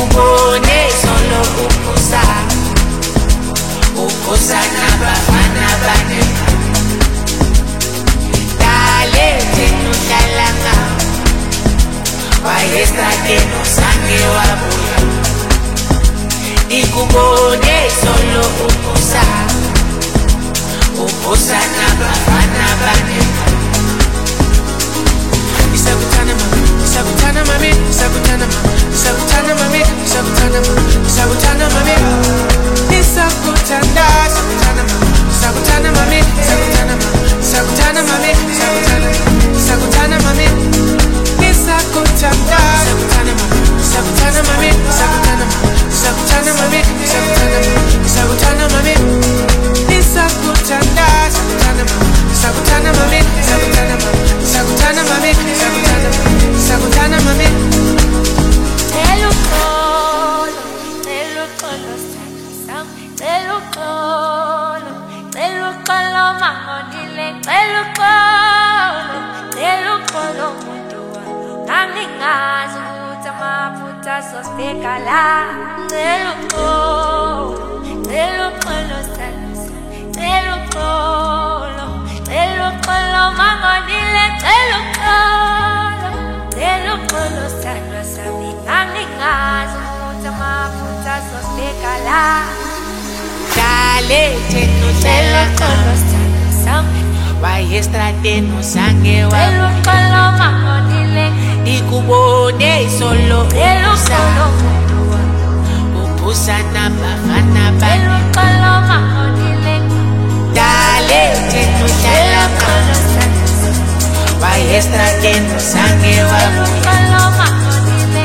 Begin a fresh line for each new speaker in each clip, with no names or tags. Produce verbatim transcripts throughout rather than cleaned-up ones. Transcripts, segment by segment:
Nikubone solo ukusa, ukusa nabafana banenga. Dale tenu talanga, wayesta tenu sange wabuya. Nikubone solo ukusa, ukusa nabafana banenga. Isakutana mami, isakutana mami, isakutana mami, isakutana mami, isakutana mami, isakutana mami, isakutana, isakutana mami, isakutana mami, isakutana mami, isakutana mami, isakutana, isakutana mami, isakutana, isakutana mami, isakutana mami, isakutana mami, isakutana mami, isakutana mami, isakutana mami, isakutana, isakutana mami, isakutana mami, isakutana mami, isakutana mami, isakutana, isakutana mami.
Telo colo, telo colo, sam, telo colo, telo colo, mangonile, telo colo, telo colo, mutua, naningazo, tama puta sospecala, telo colo, telo colo, sam, telo colo, telo colo, mangonile, telo colo, telo colo, sam, sami, naningazo, tama puta sospecala.
Dale tenu
Telo colo,
talanga,
sam,
wayesta tenu sange
telo
wabuya.
colo, mangonile,
Nikubone solo
telo
ukusa,
colo, mutua,
ukusa nabafana
telo
banenga.
colo, mangonile,
Dale tenu
telo colo,
talanga,
sam,
wayesta tenu sange
telo
wabuya.
colo, mangonile,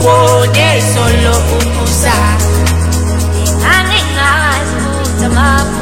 Nikubone solo ukusa,
naningazo, tama